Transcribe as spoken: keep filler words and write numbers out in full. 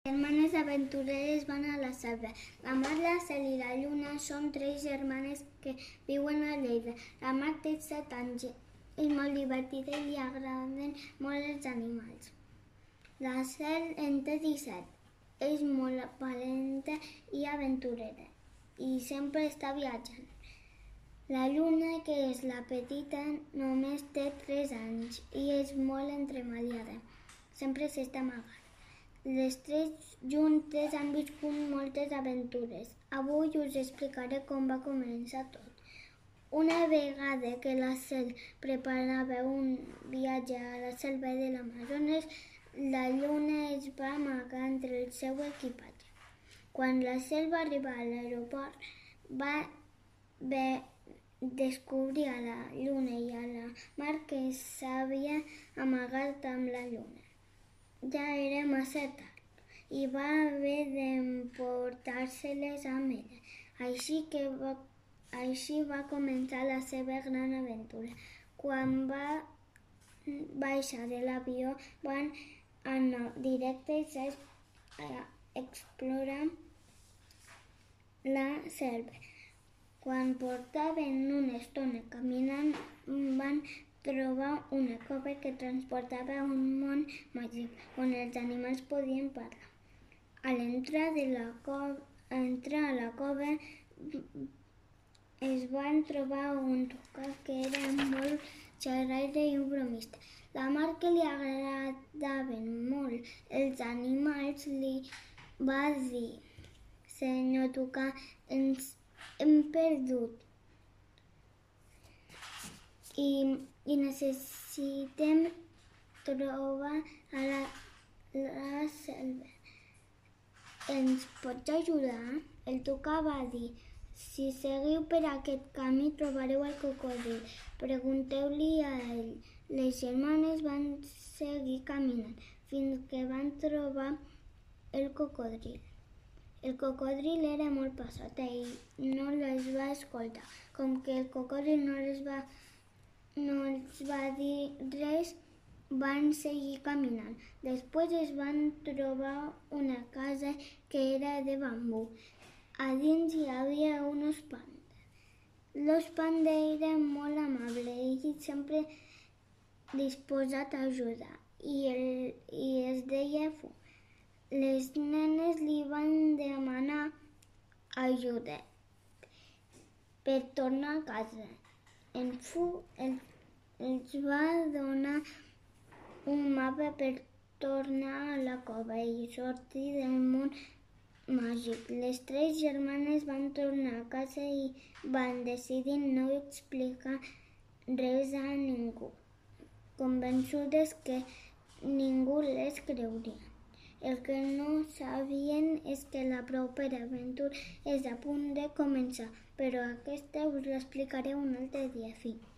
Germanes aventureres van a la selva. La Mar, la Cel i la Lluna són tres germanes que viuen a Lleida. La Mar té set anys, és molt divertida i li agraden molt els animals. La Cel en té disset, és molt valenta i aventurera i sempre està viatjant. La Lluna, que és la petita, només té tres anys i és molt entremaliada. Sempre s'està amagant. Les tres juntes han viscut moltes aventures. Avui us explicaré com va començar tot. Una vegada que la Cel preparava un viatge a la selva de l'Amazones, la Lluna es va amagar entre el seu equipatge. Quan la Cel va arribar a l'aeroport, va ve descobrir a la Lluna i a la Mar que s'havia amagat amb la Lluna. Ja era massa tard i va haver d'emportar-se-les amb ella. Així que va, així va començar la seva gran aventura. Quan va baixar de l'avió, van anar directes a explorar la selva. Quan portaven una estona caminant, van trobar una cova que transportava a un món màgic, on els animals podien parlar. A l'entrar de la cova, a entrar a la cova, es van trobar un tucà que era molt xerraire i bromista. La Mar, que li agradaven molt els animals, li va dir: «Senyor tucà, ens hem perdut i, i necessitem trobar a la, la selva. Ens pots ajudar?» El tucà va dir: «Si seguiu per aquest camí trobareu el cocodril. Pregunteu-li a ell». Les germanes van seguir caminant fins que van trobar el cocodril. El cocodril era molt passat i no les va escoltar. Com que el cocodril no les va, no els va dir res, van seguir caminant. Després es van trobar una casa que era de bambú. A dins hi havia un os panda. L'os panda era molt amable i sempre disposat a ajudar, i, el, i es deia Fu. Les nenes li van demanar ajuda per tornar a casa. En Fu els va donar un mapa per tornar a la cova i sortir del món màgic. Les tres germanes van tornar a casa i van decidir no explicar res a ningú, convençudes que ningú les creuria. El que no sabien és que la propera aventura és a punt de començar, però aquesta us l'explicaré un altre dia. Fi.